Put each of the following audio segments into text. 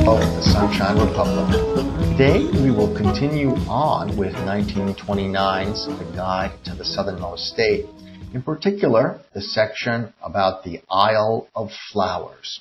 of the Sunshine Republic. Today we will continue on with 1929's The Guide to the Southernmost State, in particular the section about the Isle of Flowers.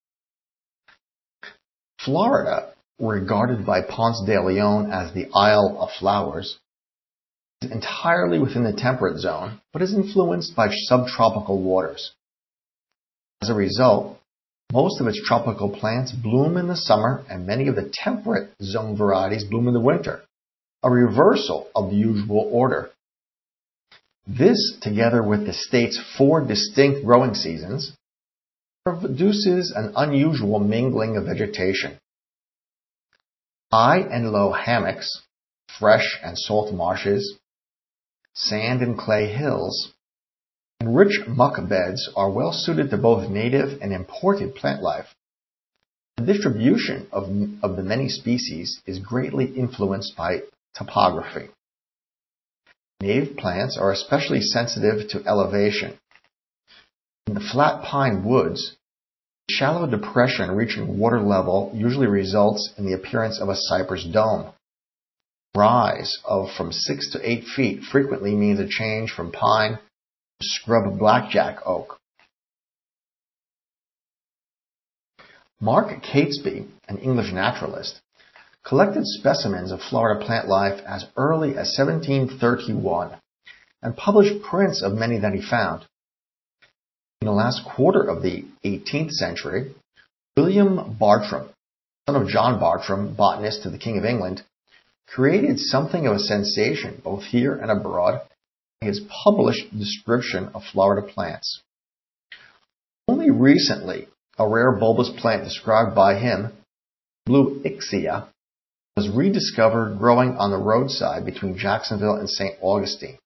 Florida, regarded by Ponce de Leon as the Isle of Flowers, is entirely within the temperate zone, but is influenced by subtropical waters. As a result, most of its tropical plants bloom in the summer and many of the temperate zone varieties bloom in the winter, a reversal of the usual order. This, together with the state's 4 distinct growing seasons, produces an unusual mingling of vegetation. High and low hammocks, fresh and salt marshes, sand and clay hills, and rich muck beds are well suited to both native and imported plant life. The distribution of the many species is greatly influenced by topography. Native plants are especially sensitive to elevation. In the flat pine woods, shallow depression reaching water level usually results in the appearance of a cypress dome. Rise of from 6 to 8 feet frequently means a change from pine to scrub blackjack oak. Mark Catesby, an English naturalist, collected specimens of Florida plant life as early as 1731 and published prints of many that he found. In the last quarter of the 18th century, William Bartram, son of John Bartram, botanist to the King of England, created something of a sensation both here and abroad by his published description of Florida plants. Only recently, a rare bulbous plant described by him, Blue Ixia, was rediscovered growing on the roadside between Jacksonville and St. Augustine.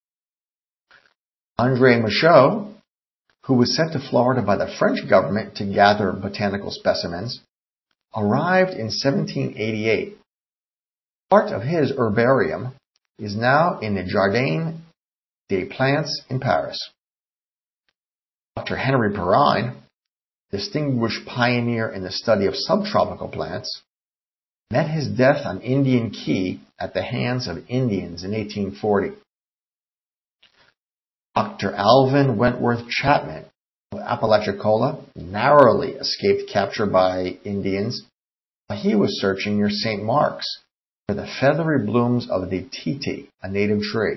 André Michaux, who was sent to Florida by the French government to gather botanical specimens, arrived in 1788. Part of his herbarium is now in the Jardin des Plantes in Paris. Dr. Henry Perrine, distinguished pioneer in the study of subtropical plants, met his death on Indian Key at the hands of Indians in 1840. Dr. Alvin Wentworth Chapman of Apalachicola narrowly escaped capture by Indians while he was searching near St. Mark's for the feathery blooms of the titi, a native tree.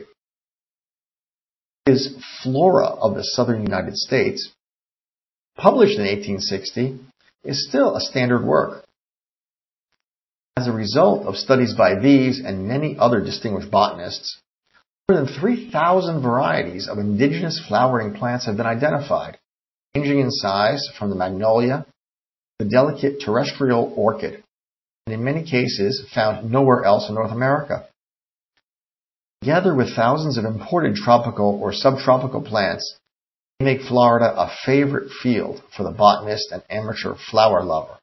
His Flora of the Southern United States, published in 1860, is still a standard work. As a result of studies by these and many other distinguished botanists, more than 3,000 varieties of indigenous flowering plants have been identified, ranging in size from the magnolia to the delicate terrestrial orchid, and in many cases found nowhere else in North America. Together with thousands of imported tropical or subtropical plants, they make Florida a favorite field for the botanist and amateur flower lover.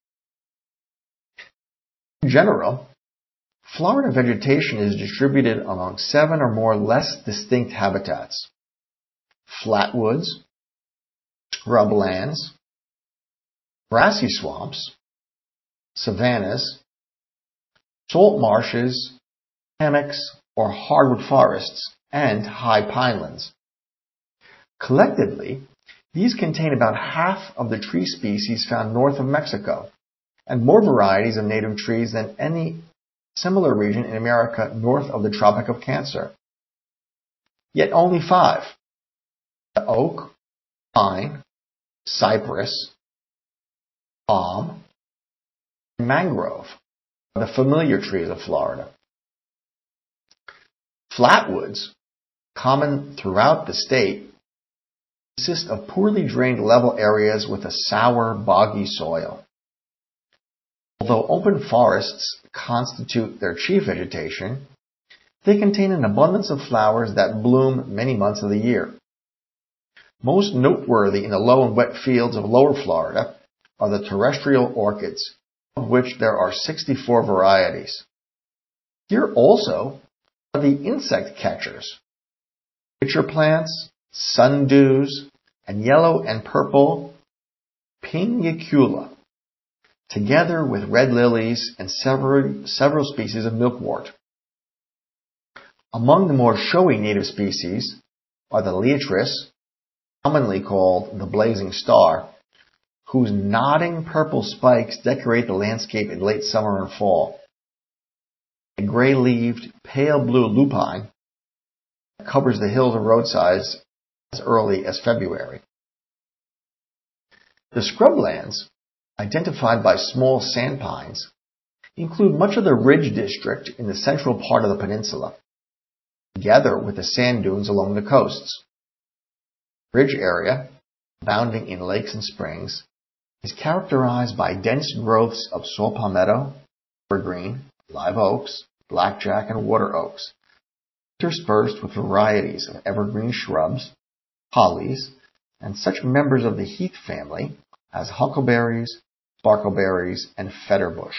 In general, Florida vegetation is distributed among 7 or more less distinct habitats: flatwoods, scrublands, grassy swamps, savannas, salt marshes, hammocks or hardwood forests, and high pinelands. Collectively, these contain about half of the tree species found north of Mexico, and more varieties of native trees than any similar region in America north of the Tropic of Cancer. Yet only 5, the oak, pine, cypress, palm, and mangrove, are the familiar trees of Florida. Flatwoods, common throughout the state, consist of poorly drained level areas with a sour, boggy soil. Although open forests constitute their chief vegetation, they contain an abundance of flowers that bloom many months of the year. Most noteworthy in the low and wet fields of lower Florida are the terrestrial orchids, of which there are 64 varieties. Here also are the insect catchers, pitcher plants, sundews, and yellow and purple Pingicula, together with red lilies and several species of milkwort. Among the more showy native species are the liatris, commonly called the blazing star, whose nodding purple spikes decorate the landscape in late summer and fall. The gray-leaved, pale blue lupine covers the hills and roadsides as early as February. The scrublands, identified by small sand pines, include much of the ridge district in the central part of the peninsula, together with the sand dunes along the coasts. The ridge area, abounding in lakes and springs, is characterized by dense growths of saw palmetto, evergreen, live oaks, blackjack, and water oaks, interspersed with varieties of evergreen shrubs, hollies, and such members of the heath family as huckleberries, sparkleberries, and fetterbush.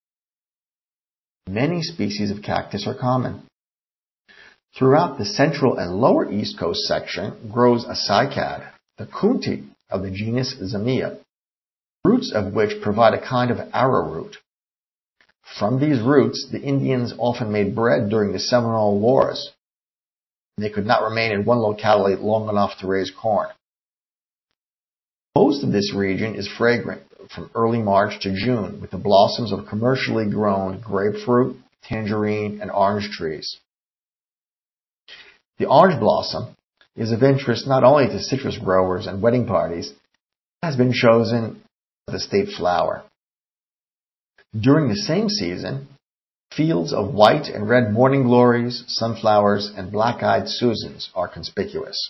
Many species of cactus are common. Throughout the central and lower East Coast section grows a cycad, the kunti of the genus Zamia, roots of which provide a kind of arrowroot. From these roots, the Indians often made bread during the Seminole Wars. They could not remain in one locality long enough to raise corn. Most of this region is fragrant from early March to June with the blossoms of commercially grown grapefruit, tangerine, and orange trees. The orange blossom is of interest not only to citrus growers and wedding parties, it has been chosen as the state flower. During the same season, fields of white and red morning glories, sunflowers, and black-eyed Susans are conspicuous.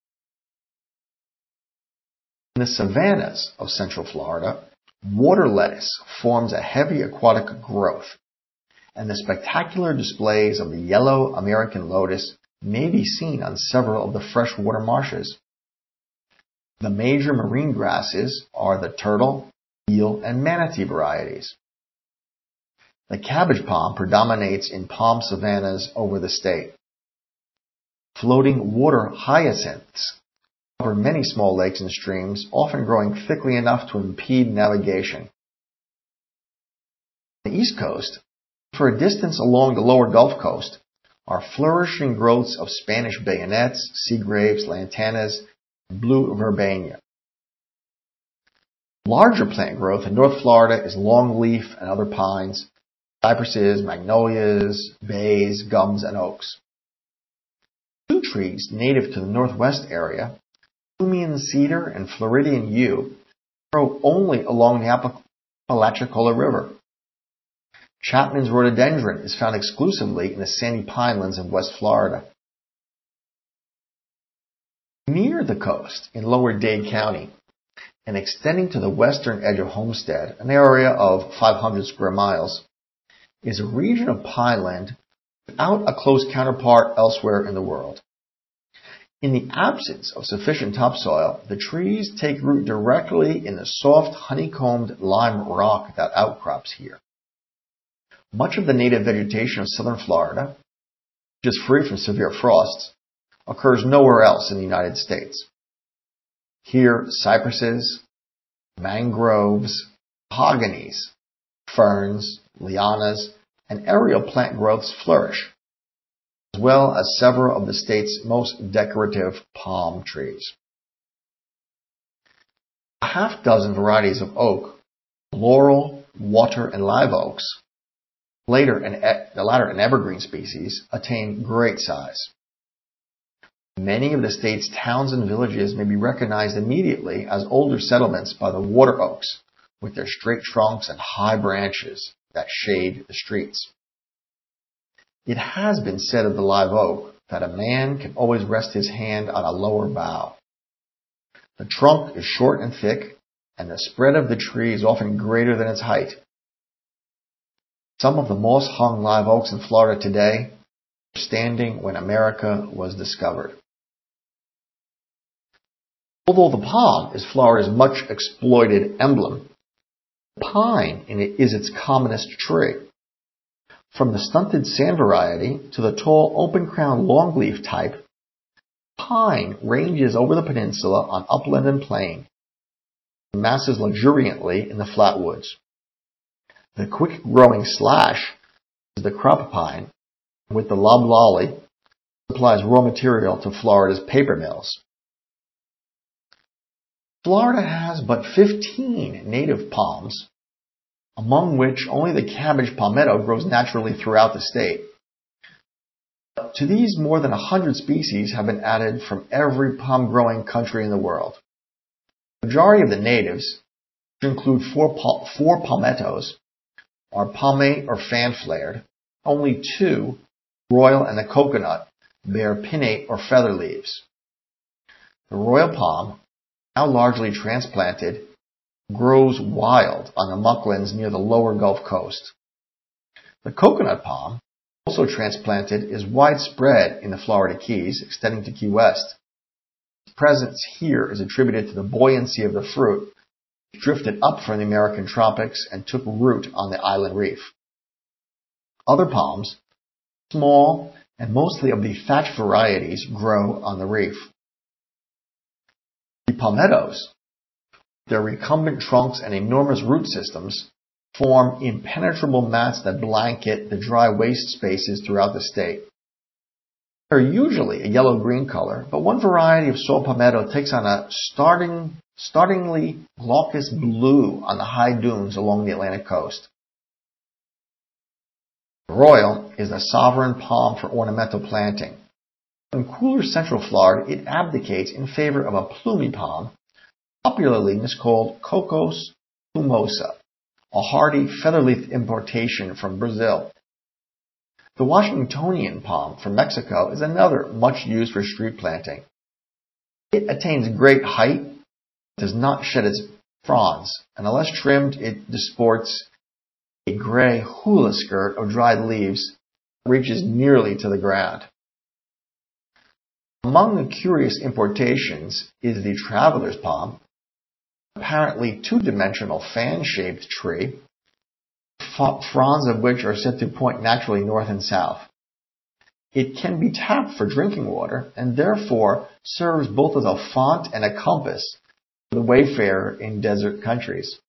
In the savannas of Central Florida, water lettuce forms a heavy aquatic growth, and the spectacular displays of the yellow American lotus may be seen on several of the freshwater marshes. The major marine grasses are the turtle, eel, and manatee varieties. The cabbage palm predominates in palm savannas over the state. Floating water hyacinths cover many small lakes and streams, often growing thickly enough to impede navigation. On the East Coast, for a distance along the lower Gulf Coast, are flourishing growths of Spanish bayonets, sea grapes, lantanas, and blue verbena. Larger plant growth in North Florida is longleaf and other pines, cypresses, magnolias, bays, gums, and oaks. Two trees native to the Northwest area, Plumian cedar and Floridian yew, grow only along the Apalachicola River. Chapman's rhododendron is found exclusively in the sandy pinelands of West Florida. Near the coast, in lower Dade County, and extending to the western edge of Homestead, an area of 500 square miles, is a region of pineland without a close counterpart elsewhere in the world. In the absence of sufficient topsoil, the trees take root directly in the soft honeycombed lime rock that outcrops here. Much of the native vegetation of southern Florida, which is free from severe frosts, occurs nowhere else in the United States. Here, cypresses, mangroves, mahoganies, ferns, lianas, and aerial plant growths flourish, as well as several of the state's most decorative palm trees. A half dozen varieties of oak, laurel, water, and live oaks, the latter an evergreen species, attain great size. Many of the state's towns and villages may be recognized immediately as older settlements by the water oaks, with their straight trunks and high branches that shade the streets. It has been said of the live oak that a man can always rest his hand on a lower bough. The trunk is short and thick, and the spread of the tree is often greater than its height. Some of the moss-hung live oaks in Florida today were standing when America was discovered. Although the palm is Florida's much exploited emblem, pine is its commonest tree. From the stunted sand variety to the tall open-crowned longleaf type, pine ranges over the peninsula on upland and plain, and masses luxuriantly in the flatwoods. The quick-growing slash is the crop pine, with the loblolly supplies raw material to Florida's paper mills. Florida has but 15 native palms, among which only the cabbage palmetto grows naturally throughout the state. To these, more than 100 species have been added from every palm-growing country in the world. The majority of the natives, which include four palmettos, are palmate or fan-flared. Only two, royal and the coconut, bear pinnate or feather leaves. The royal palm, now largely transplanted, grows wild on the mucklands near the lower Gulf Coast. The coconut palm, also transplanted, is widespread in the Florida Keys, extending to Key West. Its presence here is attributed to the buoyancy of the fruit, which drifted up from the American tropics and took root on the island reef. Other palms, small and mostly of the thatch varieties, grow on the reef. The palmettos, their recumbent trunks and enormous root systems, form impenetrable mats that blanket the dry waste spaces throughout the state. They're usually a yellow-green color, but one variety of soil palmetto takes on a startlingly glaucous blue on the high dunes along the Atlantic coast. The royal is the sovereign palm for ornamental planting. In cooler central Florida, it abdicates in favor of a plumy palm, popularly miscalled Cocos plumosa, a hardy feather-leaf importation from Brazil. The Washingtonian palm from Mexico is another much used for street planting. It attains great height, does not shed its fronds, and unless trimmed, it disports a gray hula skirt of dried leaves that reaches nearly to the ground. Among the curious importations is the traveler's palm, apparently two-dimensional fan-shaped tree, fronds of which are said to point naturally north and south. It can be tapped for drinking water and therefore serves both as a font and a compass for the wayfarer in desert countries.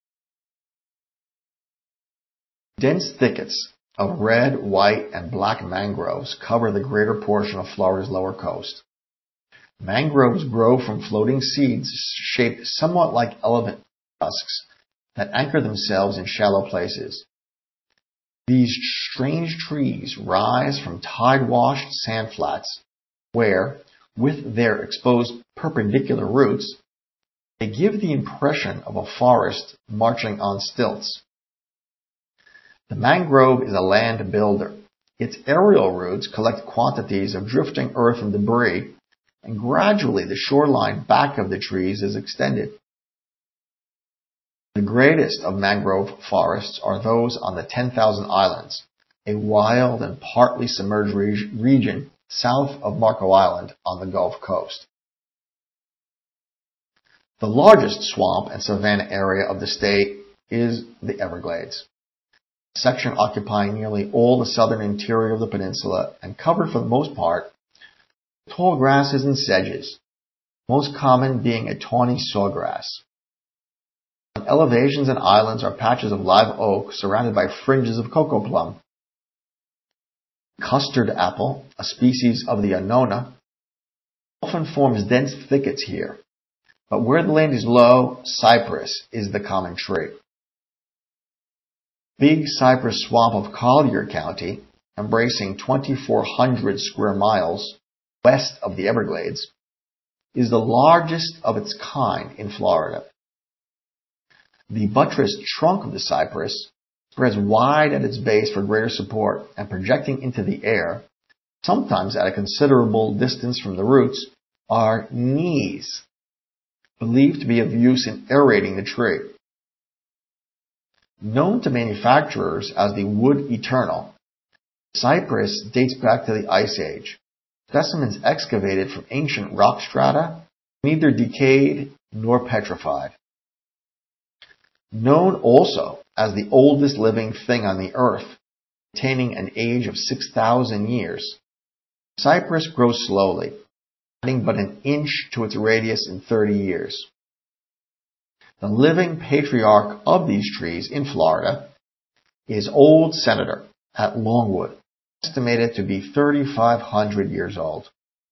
Dense thickets of red, white, and black mangroves cover the greater portion of Florida's lower coast. Mangroves grow from floating seeds shaped somewhat like elephant tusks that anchor themselves in shallow places. These strange trees rise from tide-washed sand flats where, with their exposed perpendicular roots, they give the impression of a forest marching on stilts. The mangrove is a land builder. Its aerial roots collect quantities of drifting earth and debris, and gradually the shoreline back of the trees is extended. The greatest of mangrove forests are those on the 10,000 Islands, a wild and partly submerged region south of Marco Island on the Gulf Coast. The largest swamp and savanna area of the state is the Everglades, a section occupying nearly all the southern interior of the peninsula and covered for the most part with tall grasses and sedges, most common being a tawny sawgrass. On elevations and islands are patches of live oak surrounded by fringes of cocoa plum. Custard apple, a species of the annona, often forms dense thickets here, but where the land is low, cypress is the common tree. Big Cypress Swamp of Collier County, embracing 2,400 square miles west of the Everglades, is the largest of its kind in Florida. The buttressed trunk of the cypress spreads wide at its base for greater support, and projecting into the air, sometimes at a considerable distance from the roots, are knees, believed to be of use in aerating the tree. Known to manufacturers as the wood eternal, cypress dates back to the Ice Age. Specimens excavated from ancient rock strata, neither decayed nor petrified. Known also as the oldest living thing on the earth, attaining an age of 6,000 years, cypress grows slowly, adding but an inch to its radius in 30 years. The living patriarch of these trees in Florida is Old Senator at Longwood, estimated to be 3,500 years old.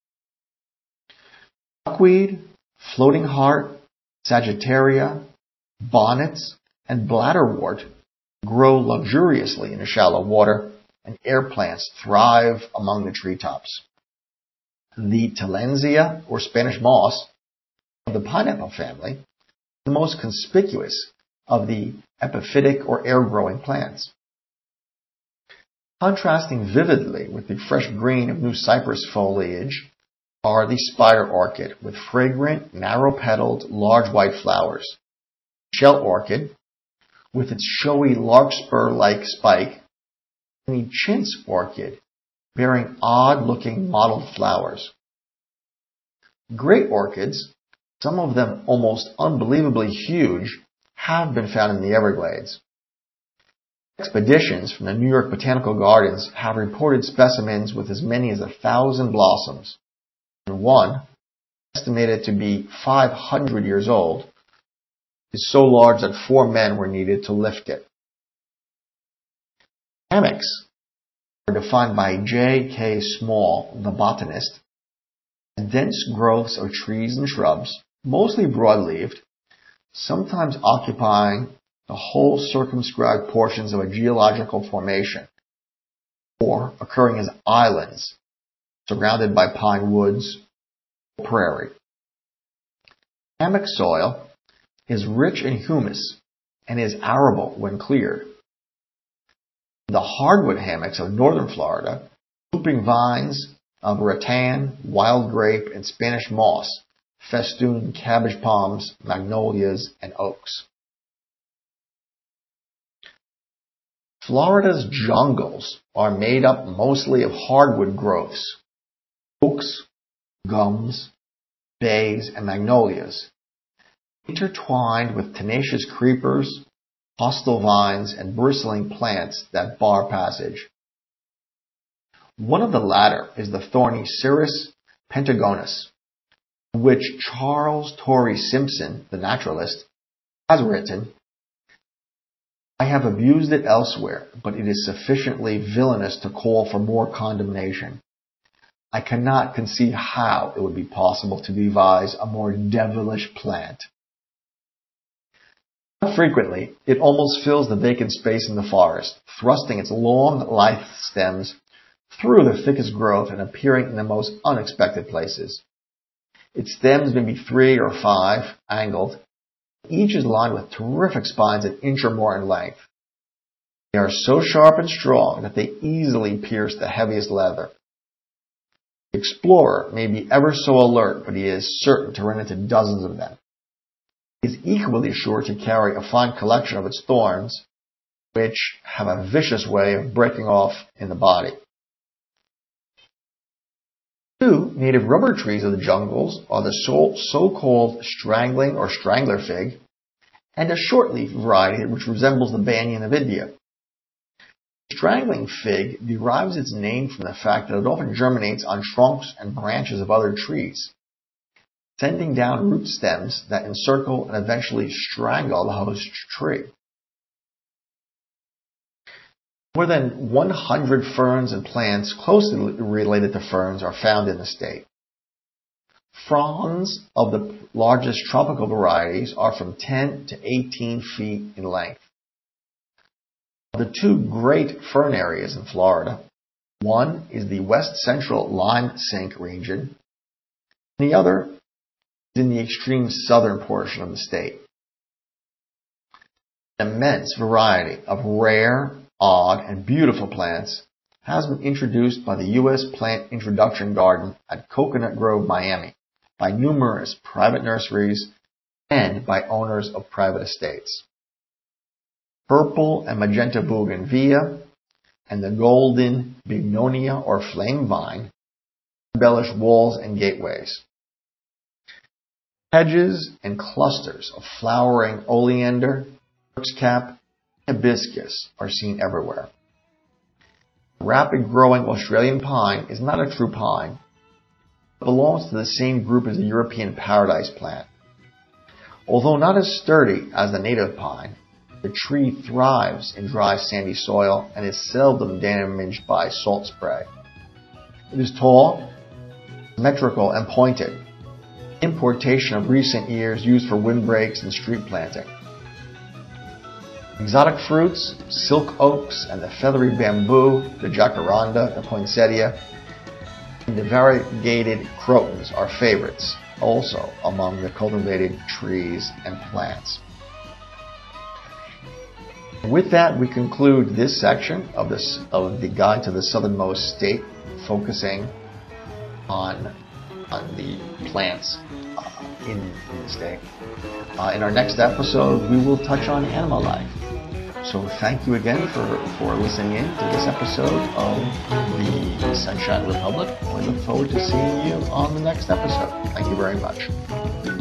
Duckweed, floating heart, sagittaria, bonnets, and bladderwort grow luxuriously in shallow water, and air plants thrive among the treetops. The Tillandsia, or Spanish moss, of the pineapple family, is the most conspicuous of the epiphytic or air-growing plants. Contrasting vividly with the fresh green of new cypress foliage are the spider orchid with fragrant, narrow-petaled, large white flowers, shell orchid with its showy larkspur-like spike, and the chintz orchid bearing odd-looking mottled flowers. Great orchids, some of them almost unbelievably huge, have been found in the Everglades. Expeditions from the New York Botanical Gardens have reported specimens with as many as 1,000 blossoms, and one, estimated to be 500 years old, is so large that 4 men were needed to lift it. Hammocks are defined by J.K. Small, the botanist, as dense growths of trees and shrubs, mostly broad-leaved, sometimes occupying the whole circumscribed portions of a geological formation, or occurring as islands surrounded by pine woods or prairie. Hammock soil is rich in humus and is arable when cleared. The hardwood hammocks of northern Florida, looping vines of rattan, wild grape, and Spanish moss festoon cabbage palms, magnolias, and oaks. Florida's jungles are made up mostly of hardwood growths, oaks, gums, bays, and magnolias, intertwined with tenacious creepers, hostile vines, and bristling plants that bar passage. One of the latter is the thorny Cirrus pentagonus, which Charles Torrey Simpson, the naturalist, has written, "I have abused it elsewhere, but it is sufficiently villainous to call for more condemnation. I cannot conceive how it would be possible to devise a more devilish plant." Frequently, it almost fills the vacant space in the forest, thrusting its long, lithe stems through the thickest growth and appearing in the most unexpected places. Its stems may be 3 or 5, angled. Each is lined with terrific spines an inch or more in length. They are so sharp and strong that they easily pierce the heaviest leather. The explorer may be ever so alert, but he is certain to run into dozens of them. He is equally sure to carry a fine collection of its thorns, which have a vicious way of breaking off in the body. 2 native rubber trees of the jungles are the so-called strangling or strangler fig, and a short-leaf variety which resembles the banyan of India. The strangling fig derives its name from the fact that it often germinates on trunks and branches of other trees, sending down root stems that encircle and eventually strangle the host tree. More than 100 ferns and plants closely related to ferns are found in the state. Fronds of the largest tropical varieties are from 10 to 18 feet in length. Of the 2 great fern areas in Florida, one is the west central lime sink region, and the other is in the extreme southern portion of the state. An immense variety of rare, odd, and beautiful plants has been introduced by the U.S. Plant Introduction Garden at Coconut Grove, Miami, by numerous private nurseries and by owners of private estates. Purple and magenta bougainvillea and the golden bignonia or flame vine embellish walls and gateways. Hedges and clusters of flowering oleander, Turk's cap, and hibiscus are seen everywhere. The rapid-growing Australian pine is not a true pine, but belongs to the same group as the European paradise plant. Although not as sturdy as the native pine, The tree thrives in dry sandy soil and is seldom damaged by salt spray. It is tall, symmetrical, and pointed. Importation of recent years used for windbreaks and street planting. Exotic fruits, silk oaks, and the feathery bamboo, the jacaranda, the poinsettia, and the variegated crotons are favorites, also among the cultivated trees and plants. With that, we conclude this section of the Guide to the Southernmost State, focusing on the plants in the state. In our next episode, we will touch on animal life. So thank you again for listening in to this episode of the Sunshine Republic. We look forward to seeing you on the next episode. Thank you very much.